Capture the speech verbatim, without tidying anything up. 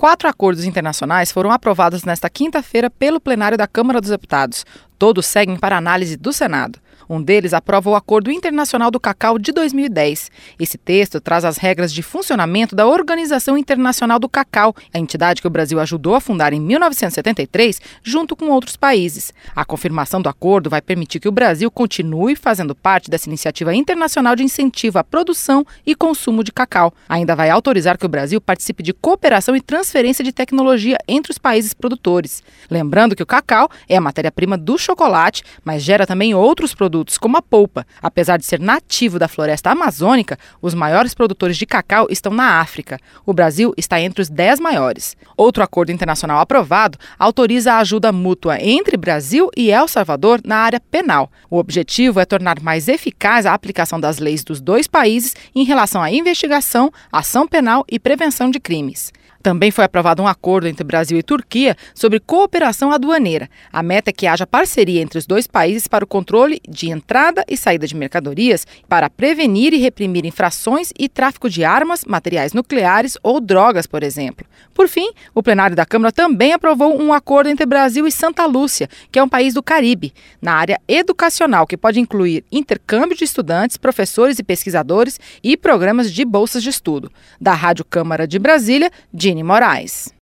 Quatro acordos internacionais foram aprovados nesta quinta-feira pelo plenário da Câmara dos Deputados. Todos seguem para análise do Senado. Um deles aprova o Acordo Internacional do Cacau de dois mil e dez. Esse texto traz as regras de funcionamento da Organização Internacional do Cacau, a entidade que o Brasil ajudou a fundar em mil novecentos e setenta e três, junto com outros países. A confirmação do acordo vai permitir que o Brasil continue fazendo parte dessa iniciativa internacional de incentivo à produção e consumo de cacau. Ainda vai autorizar que o Brasil participe de cooperação e transferência de tecnologia entre os países produtores. Lembrando que o cacau é a matéria-prima do chocolate, mas gera também outros produtos, como a polpa. Apesar de ser nativo da floresta amazônica, os maiores produtores de cacau estão na África. O Brasil está entre os dez maiores. Outro acordo internacional aprovado autoriza a ajuda mútua entre Brasil e El Salvador na área penal. O objetivo é tornar mais eficaz a aplicação das leis dos dois países em relação à investigação, ação penal e prevenção de crimes. Também foi aprovado um acordo entre Brasil e Turquia sobre cooperação aduaneira. A meta é que haja parceria entre os dois países para o controle de entrada e saída de mercadorias, para prevenir e reprimir infrações e tráfico de armas, materiais nucleares ou drogas, por exemplo. Por fim, o plenário da Câmara também aprovou um acordo entre Brasil e Santa Lúcia, que é um país do Caribe, na área educacional, que pode incluir intercâmbio de estudantes, professores e pesquisadores e programas de bolsas de estudo. Da Rádio Câmara de Brasília, Dini Moraes.